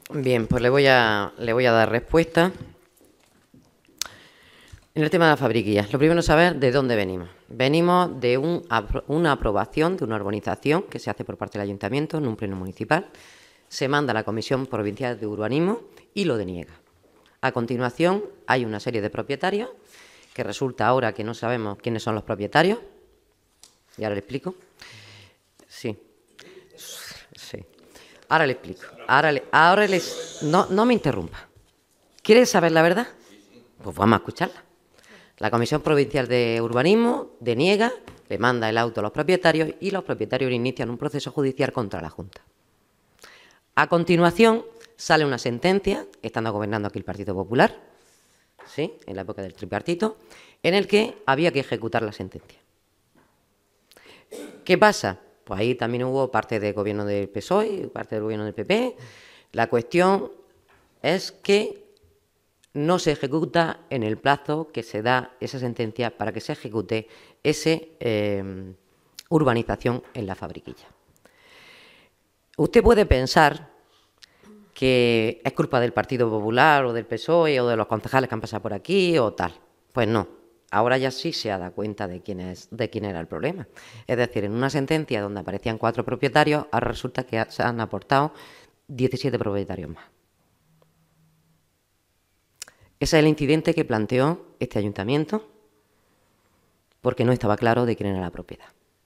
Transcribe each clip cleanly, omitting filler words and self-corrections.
Bien, pues le voy a dar respuesta. En el tema de las fabriquillas, lo primero es saber de dónde venimos. Venimos de una aprobación de una urbanización que se hace por parte del ayuntamiento en un pleno municipal. Se manda a la Comisión Provincial de Urbanismo y lo deniega. A continuación, hay una serie de propietarios que resulta ahora que no sabemos quiénes son los propietarios. Y ahora le explico. Sí. Ahora le explico. No me interrumpa. ¿Quieres saber la verdad? Pues vamos a escucharla. La Comisión Provincial de Urbanismo deniega, le manda el auto a los propietarios y los propietarios inician un proceso judicial contra la Junta. A continuación, sale una sentencia, estando gobernando aquí el Partido Popular, ¿sí?, en la época del tripartito, en el que había que ejecutar la sentencia. ¿Qué pasa? Pues ahí también hubo parte del gobierno del PSOE y parte del gobierno del PP. La cuestión es que no se ejecuta en el plazo que se da esa sentencia para que se ejecute esa urbanización en la fabriquilla. Usted puede pensar que es culpa del Partido Popular o del PSOE o de los concejales que han pasado por aquí o tal. Pues no. Ahora ya sí se ha dado cuenta de quién era el problema. Es decir, en una sentencia donde aparecían 4 propietarios, ahora resulta que se han aportado 17 propietarios más. Ese es el incidente que planteó este ayuntamiento porque no estaba claro de quién era la propiedad.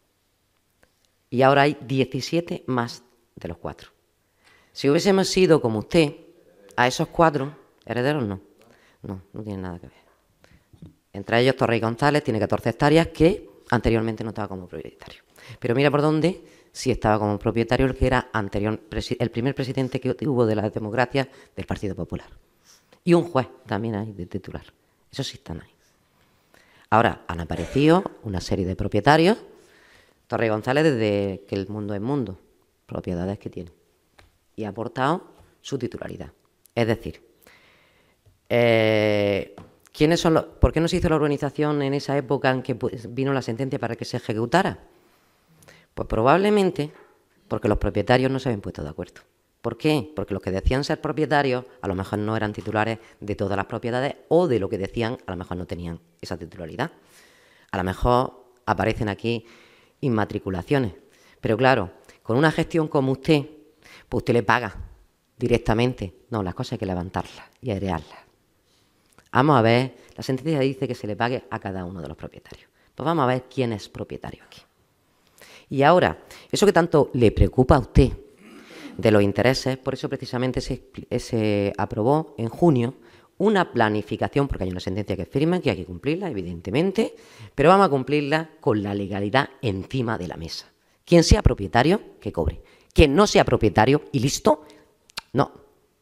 Y ahora hay 17 más de los 4. Si hubiésemos sido como usted, a esos 4 herederos no tienen nada que ver. Entre ellos Torrey González tiene 14 hectáreas que anteriormente no estaba como propietario. Pero mira por dónde sí estaba como propietario el que era el primer presidente que hubo de la democracia del Partido Popular. Y un juez también hay de titular. Esos sí están ahí. Ahora han aparecido una serie de propietarios. Torrey González, desde que el mundo es mundo, propiedades que tiene. Y ha aportado su titularidad. Es decir, ¿por qué no se hizo la urbanización en esa época en que vino la sentencia para que se ejecutara? Pues probablemente porque los propietarios no se habían puesto de acuerdo. ¿Por qué? Porque los que decían ser propietarios a lo mejor no eran titulares de todas las propiedades o de lo que decían a lo mejor no tenían esa titularidad. A lo mejor aparecen aquí inmatriculaciones. Pero claro, con una gestión como usted, pues usted le paga directamente. No, las cosas hay que levantarlas y airearlas. Vamos a ver, la sentencia dice que se le pague a cada uno de los propietarios. Pues vamos a ver quién es propietario aquí. Y ahora, eso que tanto le preocupa a usted de los intereses, por eso precisamente se aprobó en junio una planificación, porque hay una sentencia que firma, que hay que cumplirla, evidentemente, pero vamos a cumplirla con la legalidad encima de la mesa. Quien sea propietario, que cobre. Quien no sea propietario y listo, no.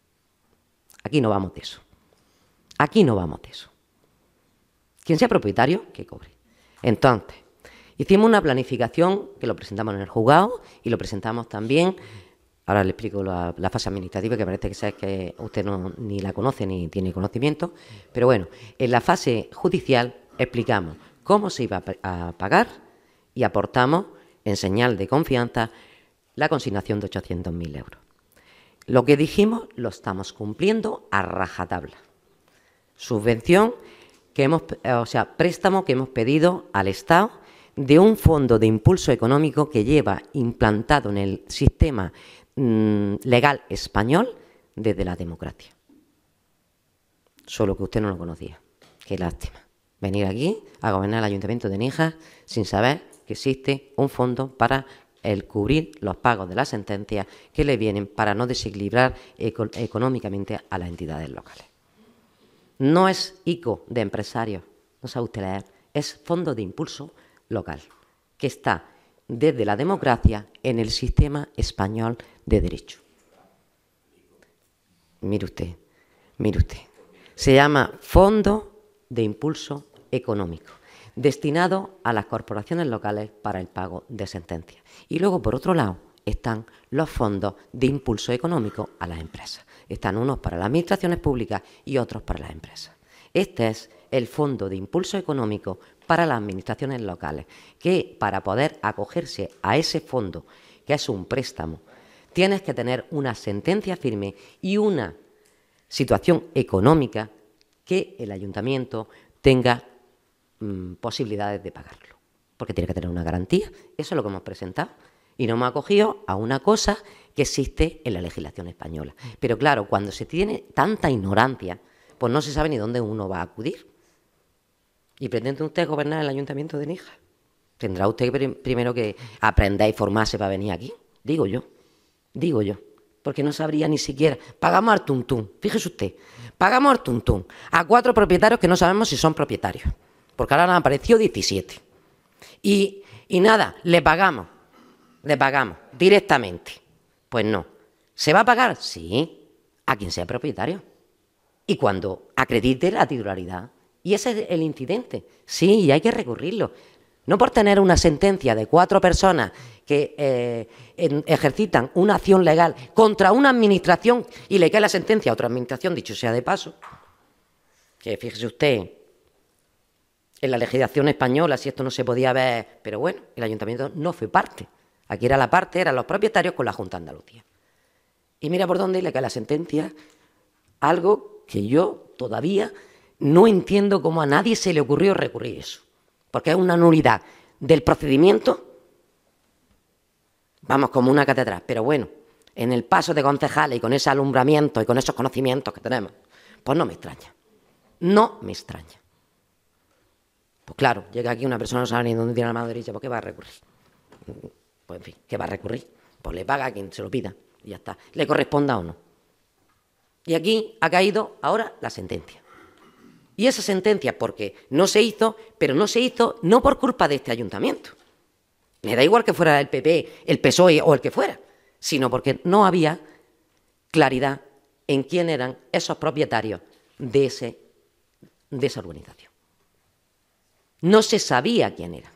Aquí no vamos de eso. Aquí no vamos de eso. Quien sea propietario, que cobre. Entonces, hicimos una planificación que lo presentamos en el juzgado y lo presentamos también. Ahora le explico la fase administrativa, que parece que usted ni la conoce ni tiene conocimiento. Pero bueno, en la fase judicial explicamos cómo se iba a pagar y aportamos, en señal de confianza, la consignación de 800.000 euros. Lo que dijimos lo estamos cumpliendo a rajatabla. Subvención préstamo que hemos pedido al Estado de un fondo de impulso económico que lleva implantado en el sistema legal español desde la democracia. Solo que usted no lo conocía. Qué lástima. Venir aquí a gobernar el Ayuntamiento de Níjar sin saber que existe un fondo para cubrir los pagos de las sentencias que le vienen para no desequilibrar económicamente a las entidades locales. No es ICO de empresarios, no sabe usted leer, es fondo de impulso local, que está desde la democracia en el sistema español de derecho. Mire usted. Se llama Fondo de Impulso Económico, destinado a las corporaciones locales para el pago de sentencias. Y luego, por otro lado, están los fondos de impulso económico a las empresas. Están unos para las administraciones públicas y otros para las empresas. Este es el Fondo de Impulso Económico para las administraciones locales, que para poder acogerse a ese fondo, que es un préstamo Tienes que tener una sentencia firme y una situación económica que el ayuntamiento tenga posibilidades de pagarlo. Porque tiene que tener una garantía. Eso es lo que hemos presentado. Y nos hemos acogido a una cosa que existe en la legislación española. Pero claro, cuando se tiene tanta ignorancia, pues no se sabe ni dónde uno va a acudir. ¿Y pretende usted gobernar el ayuntamiento de Níjar? Tendrá usted primero que aprender y formarse para venir aquí. Digo yo. Porque no sabría ni siquiera. Pagamos al tuntún, fíjese usted. Pagamos al tuntún a 4 propietarios que no sabemos si son propietarios. Porque ahora han aparecido 17. Y nada, le pagamos directamente. Pues no. ¿Se va a pagar? Sí, a quien sea propietario. Y cuando acredite la titularidad. Y ese es el incidente. Sí, y hay que recurrirlo. No por tener una sentencia de 4 personas que ejercitan una acción legal contra una administración y le cae la sentencia a otra administración, dicho sea de paso, que fíjese usted, en la legislación española si esto no se podía ver, pero bueno, el ayuntamiento no fue parte. Aquí era la parte, eran los propietarios con la Junta de Andalucía. Y mira por dónde le cae la sentencia, algo que yo todavía no entiendo cómo a nadie se le ocurrió recurrir eso. Porque es una nulidad del procedimiento, vamos, como una catedral. Pero bueno, en el paso de concejales y con ese alumbramiento y con esos conocimientos que tenemos, pues no me extraña. No me extraña. Pues claro, llega aquí una persona, no sabe ni dónde tiene la mano derecha, ¿por qué va a recurrir? Pues en fin, ¿qué va a recurrir? Pues le paga a quien se lo pida y ya está. Le corresponda o no. Y aquí ha caído ahora la sentencia. Y esa sentencia, porque no se hizo, pero no se hizo no por culpa de este ayuntamiento. Me da igual que fuera el PP, el PSOE o el que fuera, sino porque no había claridad en quién eran esos propietarios de esa urbanización. No se sabía quién eran.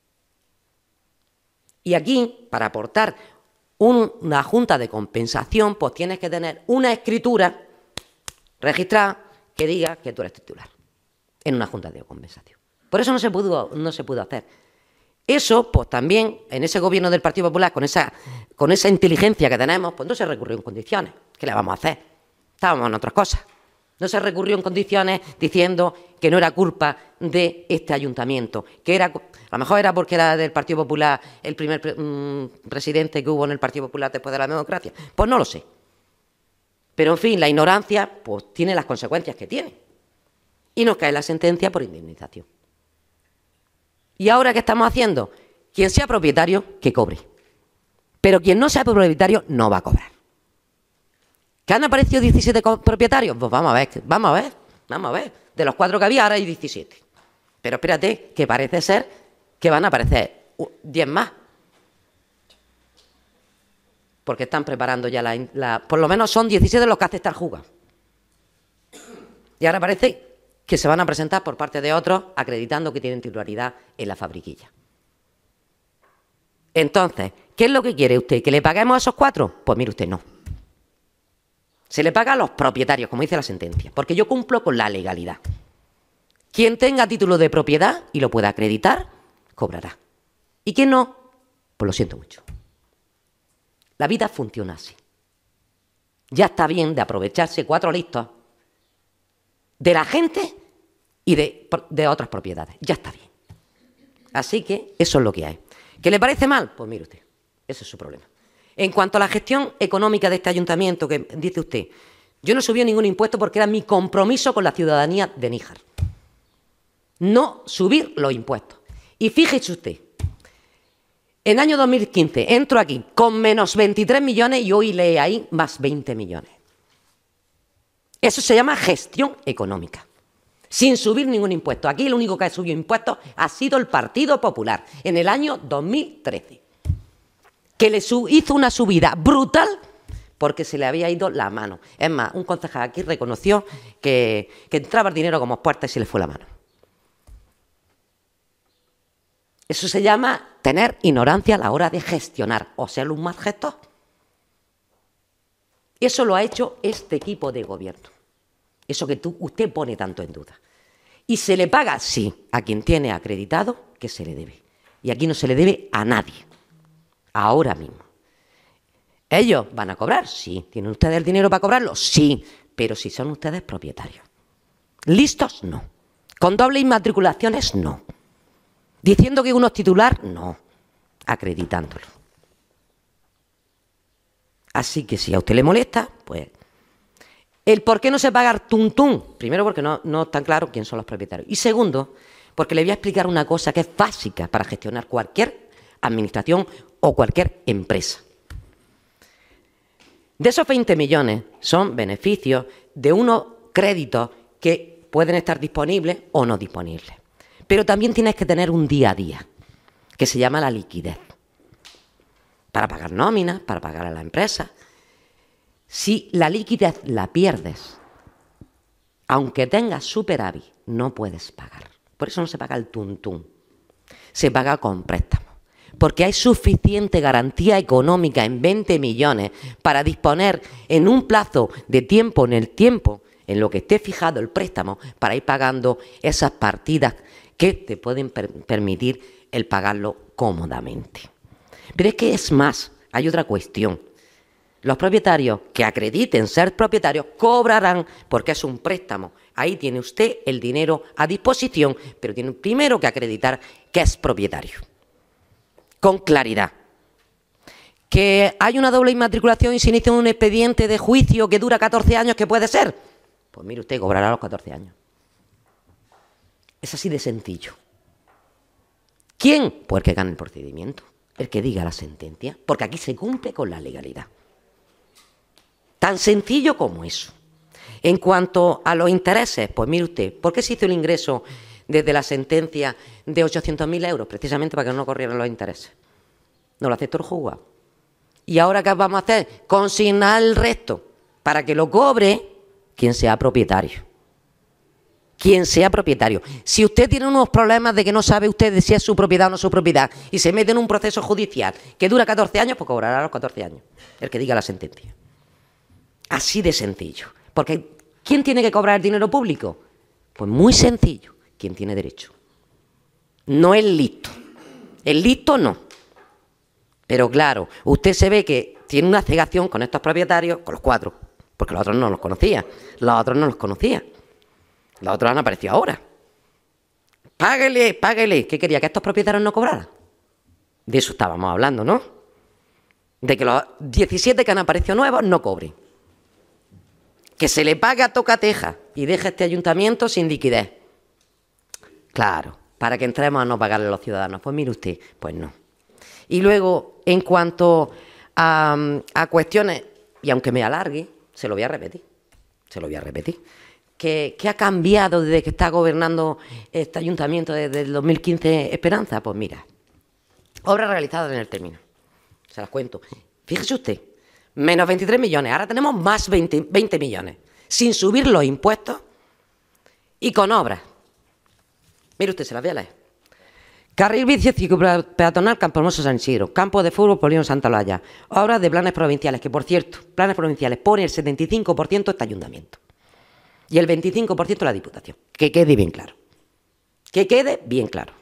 Y aquí, para aportar una junta de compensación, pues tienes que tener una escritura registrada que diga que tú eres titular en una junta de compensación. Por eso no se pudo hacer. Eso, pues también, en ese gobierno del Partido Popular, con esa inteligencia que tenemos, pues no se recurrió en condiciones. ¿Qué le vamos a hacer? Estábamos en otras cosas. No se recurrió en condiciones diciendo que no era culpa de este ayuntamiento, que era, a lo mejor era porque era del Partido Popular el primer presidente que hubo en el Partido Popular después de la democracia. Pues no lo sé. Pero, en fin, la ignorancia pues tiene las consecuencias que tiene. Y nos cae la sentencia por indemnización. ¿Y ahora qué estamos haciendo? Quien sea propietario, que cobre. Pero quien no sea propietario, no va a cobrar. ¿Que han aparecido 17 propietarios? Pues vamos a ver. De los 4 que había, ahora hay 17. Pero espérate, que parece ser que van a aparecer 10 más. Porque están preparando ya por lo menos son 17 los que hace estar jugando. Y ahora parece que se van a presentar por parte de otros acreditando que tienen titularidad en la fabriquilla. Entonces, ¿qué es lo que quiere usted? ¿Que le paguemos a esos 4? Pues mire usted, no. Se le paga a los propietarios, como dice la sentencia, porque yo cumplo con la legalidad. Quien tenga título de propiedad y lo pueda acreditar, cobrará. Y quien no, pues lo siento mucho. La vida funciona así. Ya está bien de aprovecharse 4 listos de la gente y de otras propiedades. Ya está bien. Así que eso es lo que hay. ¿Qué le parece mal? Pues mire usted, ese es su problema. En cuanto a la gestión económica de este ayuntamiento, que dice usted, yo no subí ningún impuesto porque era mi compromiso con la ciudadanía de Níjar. No subir los impuestos. Y fíjese usted, en el año 2015 entro aquí con menos 23 millones y hoy lee ahí más 20 millones. Eso se llama gestión económica. Sin subir ningún impuesto. Aquí el único que ha subido impuestos ha sido el Partido Popular en el año 2013. Que le hizo una subida brutal porque se le había ido la mano. Es más, un concejal aquí reconoció que entraba el dinero como puerta y se le fue la mano. Eso se llama tener ignorancia a la hora de gestionar o ser un mal gestor. Eso lo ha hecho este equipo de gobierno. Eso que usted pone tanto en duda. ¿Y se le paga? Sí, a quien tiene acreditado que se le debe. Y aquí no se le debe a nadie. Ahora mismo. ¿Ellos van a cobrar? Sí. ¿Tienen ustedes el dinero para cobrarlo? Sí. Pero si son ustedes propietarios. ¿Listos? No. ¿Con dobles inmatriculaciones? No. ¿Diciendo que uno es titular? No. Acreditándolo. Así que si a usted le molesta, pues... ¿El por qué no se paga tuntún? Primero, porque no está claro quién son los propietarios. Y segundo, porque le voy a explicar una cosa que es básica para gestionar cualquier administración o cualquier empresa. De esos 20 millones son beneficios de unos créditos que pueden estar disponibles o no disponibles. Pero también tienes que tener un día a día, que se llama la liquidez, para pagar nóminas, para pagar a la empresa. Si la liquidez la pierdes, aunque tengas superávit, no puedes pagar. Por eso no se paga el tuntún, se paga con préstamo. Porque hay suficiente garantía económica en 20 millones para disponer en un plazo de tiempo, en lo que esté fijado el préstamo, para ir pagando esas partidas que te pueden permitir el pagarlo cómodamente. Pero es que es más, hay otra cuestión. Los propietarios que acrediten ser propietarios cobrarán porque es un préstamo. Ahí tiene usted el dinero a disposición, pero tiene primero que acreditar que es propietario. Con claridad. ¿Que hay una doble inmatriculación y se inicia un expediente de juicio que dura 14 años, que puede ser? Pues mire usted, cobrará a los 14 años. Es así de sencillo. ¿Quién? Pues el que gane el procedimiento, el que diga la sentencia, porque aquí se cumple con la legalidad. Tan sencillo como eso. En cuanto a los intereses, pues mire usted, ¿por qué se hizo el ingreso desde la sentencia de 800.000 euros? Precisamente para que no corrieran los intereses. No lo aceptó el juzgado. ¿Y ahora qué vamos a hacer? Consignar el resto para que lo cobre quien sea propietario. Quien sea propietario. Si usted tiene unos problemas de que no sabe usted de si es su propiedad o no su propiedad y se mete en un proceso judicial que dura 14 años, pues cobrará a los 14 años el que diga la sentencia. Así de sencillo. Porque ¿quién tiene que cobrar el dinero público? Pues muy sencillo. Quien tiene derecho. No el listo. El listo no. Pero claro, usted se ve que tiene una cegación con estos propietarios, con los 4, porque los otros no los conocía. Los otros no los conocía. Los otros han aparecido ahora. Páguele, páguele. ¿Qué quería? ¿Que estos propietarios no cobraran? De eso estábamos hablando, ¿no? De que los 17 que han aparecido nuevos no cobren. Que se le pague a tocateja y deje este ayuntamiento sin liquidez. Claro, para que entremos a no pagarle a los ciudadanos. Pues mire usted, pues no. Y luego, en cuanto a cuestiones, y aunque me alargue, se lo voy a repetir. ¿Qué ha cambiado desde que está gobernando este ayuntamiento desde el 2015 Esperanza? Pues mira, obras realizadas en el término. Se las cuento. Fíjese usted. Menos 23 millones, ahora tenemos más 20 millones, sin subir los impuestos y con obras. Mire usted, se las voy a leer. Carril bici peatonal Campohermoso San Isidro, campo de fútbol Polígono Santa Olalla, obras de planes provinciales, que por cierto, planes provinciales pone el 75% este ayuntamiento y el 25% la Diputación, que quede bien claro. Que quede bien claro.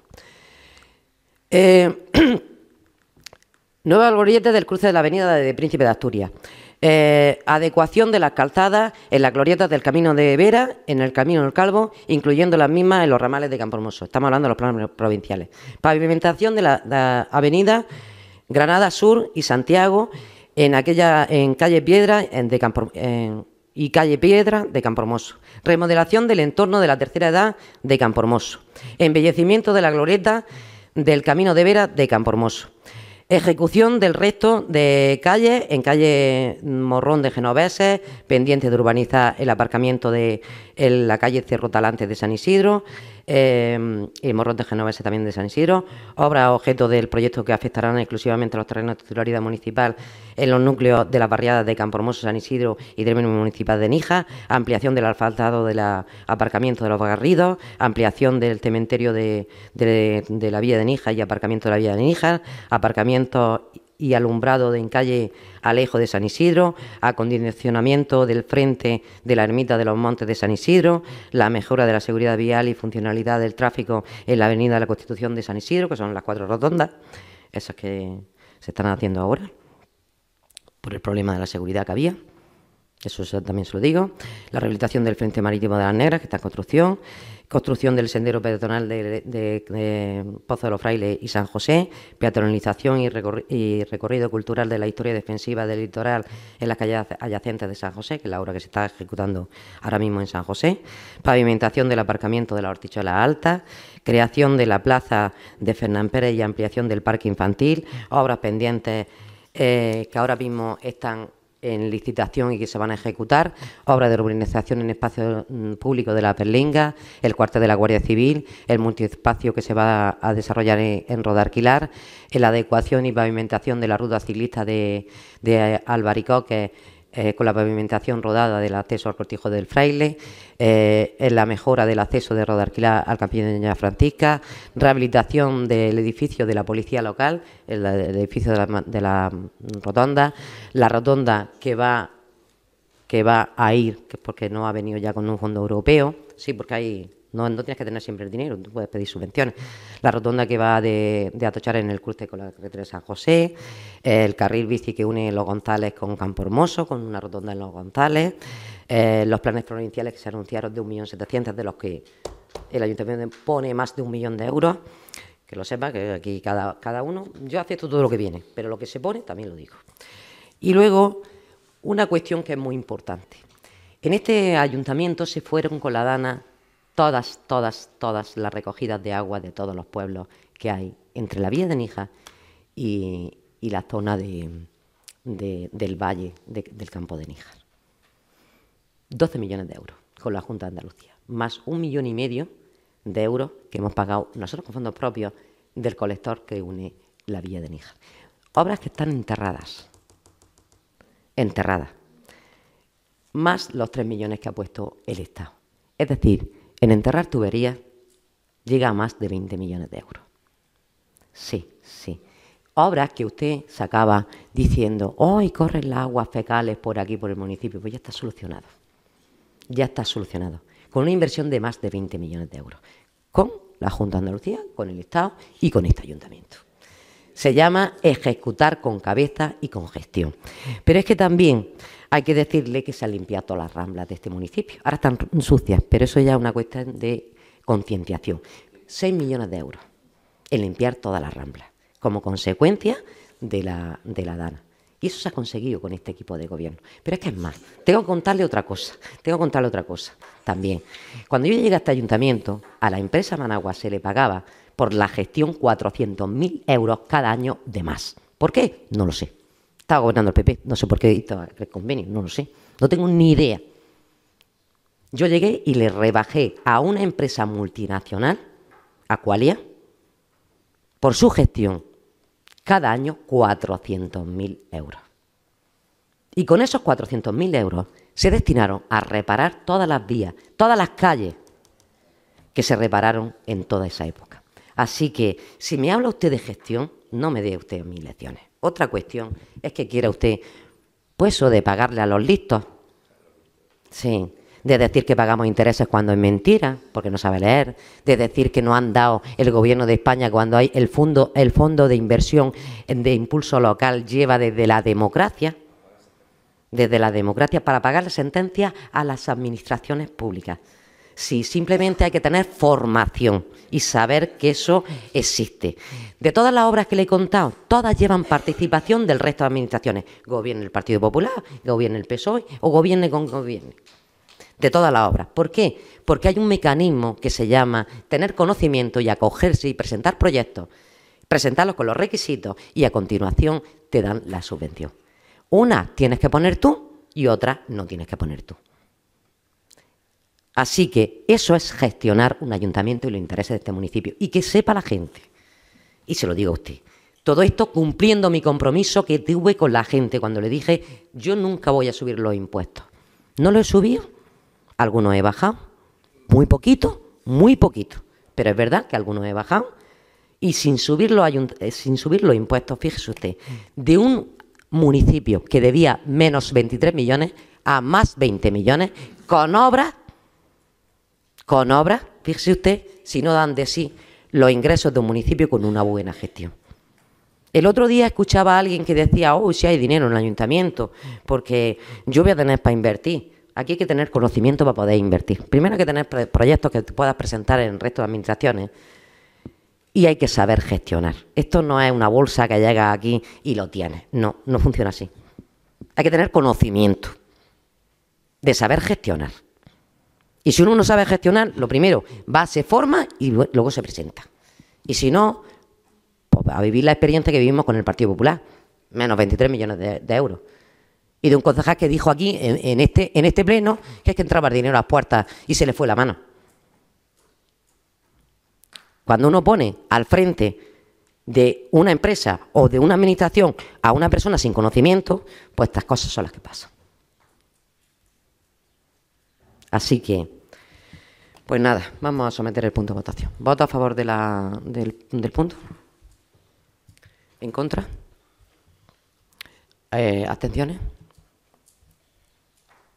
Nueva glorieta del cruce de la avenida de Príncipe de Asturias. Adecuación de las calzadas en las glorietas del Camino de Vera, en el Camino del Calvo, incluyendo las mismas en los ramales de Campohermoso. Estamos hablando de los planes provinciales. Pavimentación de la avenida Granada Sur y Santiago en calle Piedra y calle Piedra de Campohermoso. Remodelación del entorno de la tercera edad de Campohermoso. Embellecimiento de la glorieta del Camino de Vera de Campohermoso. Ejecución del resto de calles, en calle Morrón de Genoveses, pendiente de urbanizar el aparcamiento de la calle Cerro Talante de San Isidro, y Morrón de Genoveses también de San Isidro, obras objeto del proyecto que afectarán exclusivamente a los terrenos de titularidad municipal en los núcleos de las barriadas de Campohermoso, San Isidro y término municipal de Níjar, ampliación del asfaltado del aparcamiento de los Garridos, ampliación del cementerio de la villa de Níjar y aparcamiento de la villa de Níjar, aparcamiento y alumbrado en calle Alejo de San Isidro, acondicionamiento del frente de la ermita de los Montes de San Isidro, la mejora de la seguridad vial y funcionalidad del tráfico en la avenida de la Constitución de San Isidro, que son las 4 rotondas, esas que se están haciendo ahora. por el problema de la seguridad que había. Eso también se lo digo. La rehabilitación del Frente Marítimo de las Negras, que está en construcción. Construcción del sendero peatonal de Pozo de los Frailes y San José. Peatonalización y recorrido cultural de la historia defensiva del litoral en las calles adyacentes de San José, que es la obra que se está ejecutando ahora mismo en San José. Pavimentación del aparcamiento de la Hortichuelas Altas. Creación de la plaza de Fernán Pérez y ampliación del parque infantil. Obras pendientes que ahora mismo están en licitación y que se van a ejecutar, obras de urbanización en espacio público de la Perlinga, el cuartel de la Guardia Civil, el multiespacio que se va a desarrollar en Rodarquilar, la adecuación y pavimentación de la ruta ciclista de Albaricoque, con la pavimentación rodada del acceso al Cortijo del Fraile, en la mejora del acceso de Rodarquilar al Campillo de Doña Francisca, rehabilitación del edificio de la policía local, el edificio de la rotonda, la rotonda que va a ir, porque no ha venido ya con un fondo europeo, sí, porque hay... No tienes que tener siempre el dinero, tú puedes pedir subvenciones. La rotonda que va de Atochar en el cruce con la carretera de San José, el carril bici que une Los González con Campo Hermoso, con una rotonda en Los González, los planes provinciales que se anunciaron de 1.700.000, de los que el Ayuntamiento pone más de 1 millón de euros. Que lo sepa, que aquí cada uno... Yo acepto todo lo que viene, pero lo que se pone también lo digo. Y luego, una cuestión que es muy importante. En este ayuntamiento se fueron con la DANA todas las recogidas de agua de todos los pueblos que hay entre la vía de Níjar y la zona del valle del campo de Níjar. 12 millones de euros con la Junta de Andalucía, más 1,5 millones de euros que hemos pagado nosotros con fondos propios del colector que une la vía de Níjar. Obras que están enterradas, más los 3 millones que ha puesto el Estado. Es decir, en enterrar tuberías llega a más de 20 millones de euros. Sí. Obras que usted sacaba diciendo, hoy corren las aguas fecales por aquí, por el municipio, pues ya está solucionado. Con una inversión de más de 20 millones de euros. Con la Junta de Andalucía, con el Estado y con este ayuntamiento. Se llama ejecutar con cabeza y con gestión. Pero es que también hay que decirle que se han limpiado todas las ramblas de este municipio. Ahora están sucias, pero eso ya es una cuestión de concienciación. 6 millones de euros en limpiar todas las ramblas, como consecuencia de la DANA. Y eso se ha conseguido con este equipo de gobierno. Pero es que es más, tengo que contarle otra cosa también. Cuando yo llegué a este ayuntamiento, a la empresa Managua se le pagaba por la gestión 400.000 euros cada año de más. ¿Por qué? No lo sé. Estaba gobernando el PP, no sé por qué hizo el convenio, no lo sé. No tengo ni idea. Yo llegué y le rebajé a una empresa multinacional, Aqualia, por su gestión, cada año 400.000 euros. Y con esos 400.000 euros se destinaron a reparar todas las vías, todas las calles que se repararon en toda esa época. Así que, si me habla usted de gestión, no me dé usted mis lecciones. Otra cuestión es que quiera usted, pues eso de pagarle a los listos. Sí, de decir que pagamos intereses cuando es mentira, porque no sabe leer, de decir que no han dado el gobierno de España cuando hay el fondo de inversión de impulso local lleva desde la democracia para pagar la sentencia a las administraciones públicas. Sí, simplemente hay que tener formación y saber que eso existe. De todas las obras que le he contado, todas llevan participación del resto de administraciones. Gobierne el Partido Popular, gobierne el PSOE o gobierne con gobierne. De todas las obras. ¿Por qué? Porque hay un mecanismo que se llama tener conocimiento y acogerse y presentar proyectos, presentarlos con los requisitos y a continuación te dan la subvención. Una tienes que poner tú y otra no tienes que poner tú. Así que eso es gestionar un ayuntamiento y los intereses de este municipio. Y que sepa la gente, y se lo digo a usted, todo esto cumpliendo mi compromiso que tuve con la gente cuando le dije, yo nunca voy a subir los impuestos. ¿No lo he subido? Algunos he bajado, muy poquito, pero es verdad que algunos he bajado. Y sin subir los impuestos, fíjese usted, de un municipio que debía menos 23 millones a más 20 millones, con obras, fíjese usted, si no dan de sí los ingresos de un municipio con una buena gestión. El otro día escuchaba a alguien que decía, oh, si hay dinero en el ayuntamiento, porque yo voy a tener para invertir. Aquí hay que tener conocimiento para poder invertir. Primero hay que tener proyectos que puedas presentar en el resto de administraciones y hay que saber gestionar. Esto no es una bolsa que llega aquí y lo tienes. No, no funciona así. Hay que tener conocimiento de saber gestionar. Y si uno no sabe gestionar, lo primero, va, se forma y luego se presenta. Y si no, pues va a vivir la experiencia que vivimos con el Partido Popular. Menos 23 millones de euros. Y de un concejal que dijo aquí, en este pleno, que es que entraba el dinero a las puertas y se le fue la mano. Cuando uno pone al frente de una empresa o de una administración a una persona sin conocimiento, pues estas cosas son las que pasan. Así que, pues nada, vamos a someter el punto a votación. ¿Voto a favor del punto? ¿En contra? ¿Abstenciones?